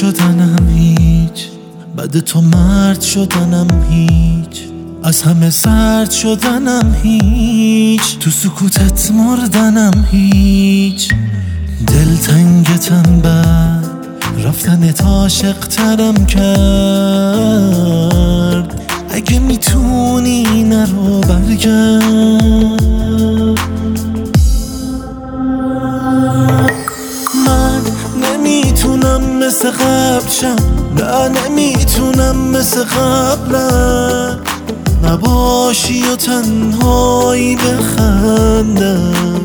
شدنم هیچ، بعد تو مرد شدنم هیچ، از همه سرد شدنم هیچ، تو سکوتت مردنم هیچ. دلتنگتم بعد رفتنت عاشق‌ترم کرد، اگه میتونی نرو برگرد. من نمیتونم مثل قبل شم، نه نمیتونم مثل قبلم، نباشی و تنهایی بخندم.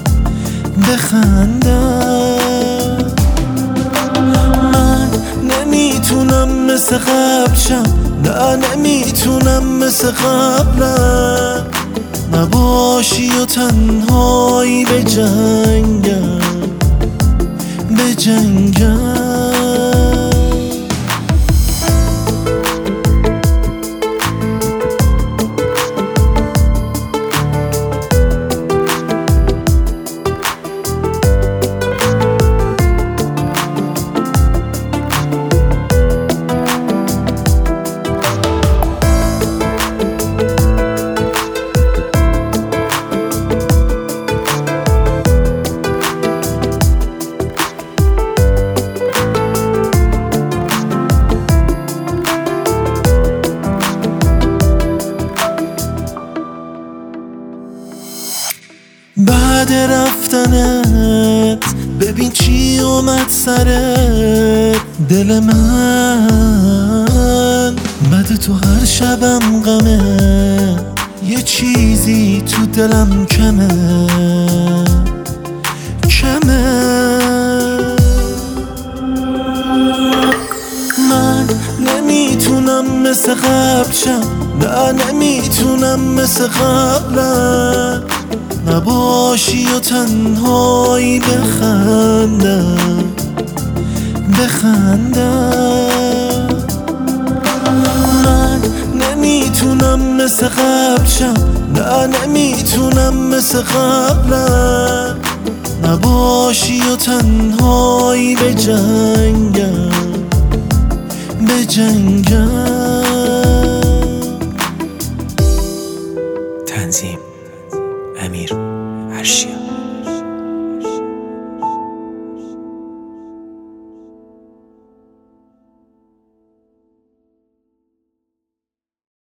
من نمیتونم مثل قبل شم، نه نمیتونم مثل قبلم، نباشی و تنهایی بجنگم. بعد رفتنت ببین چی اومد سرت، دل من بعد تو هر شبم غمه، یه چیزی تو دلم کمه. من نمیتونم مثل قبل شم، نه نمیتونم مثل قبلم، نباشی و تنهایی بخندم. من نمیتونم مثل قبل شم، نه نمیتونم مثل قبلم، نباشی و تنهایی بجنگم.